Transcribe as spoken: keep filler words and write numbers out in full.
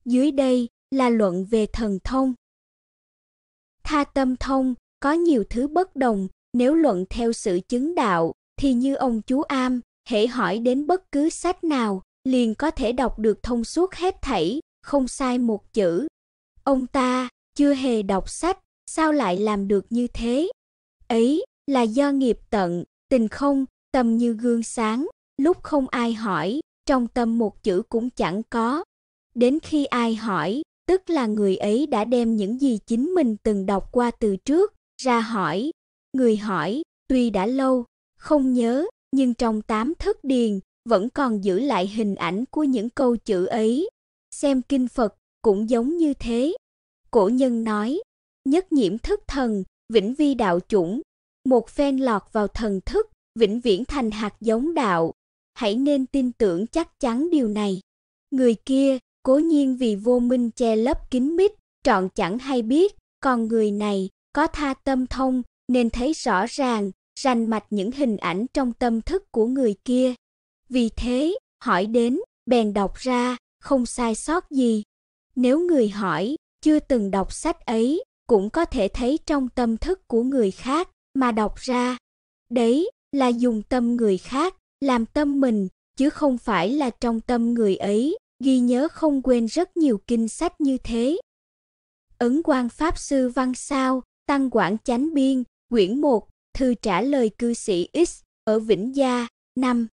Dưới đây là luận về thần thông. Tha tâm thông có nhiều thứ bất đồng, nếu luận theo sự chứng đạo, thì như ông chú Am, hễ hỏi đến bất cứ sách nào, liền có thể đọc được thông suốt hết thảy, không sai một chữ. Ông ta chưa hề đọc sách, sao lại làm được như thế? Ấy là do nghiệp tận, tình không, tâm như gương sáng, lúc không ai hỏi, trong tâm một chữ cũng chẳng có. Đến khi ai hỏi, tức là người ấy đã đem những gì chính mình từng đọc qua từ trước, ra hỏi. Người hỏi, tuy đã lâu, không nhớ, nhưng trong tám thức điền, vẫn còn giữ lại hình ảnh của những câu chữ ấy. Xem kinh Phật, cũng giống như thế. Cổ nhân nói, nhất nhiễm thức thần, vĩnh vi đạo chủng. Một phen lọt vào thần thức, vĩnh viễn thành hạt giống đạo. Hãy nên tin tưởng chắc chắn điều này. Người kia, cố nhiên vì vô minh che lấp kín mít, trọn chẳng hay biết, còn người này, có tha tâm thông, nên thấy rõ ràng, rành mạch những hình ảnh trong tâm thức của người kia. Vì thế, hỏi đến, bèn đọc ra, không sai sót gì. Nếu người hỏi, chưa từng đọc sách ấy, cũng có thể thấy trong tâm thức của người khác, mà đọc ra. Đấy, là dùng tâm người khác, làm tâm mình, chứ không phải là trong tâm người ấy, ghi nhớ không quên rất nhiều kinh sách như thế. Ấn Quang Pháp Sư Văn Sao, Tăng Quảng Chánh Biên, quyển một, thư trả lời cư sĩ X, ở Vĩnh Gia, năm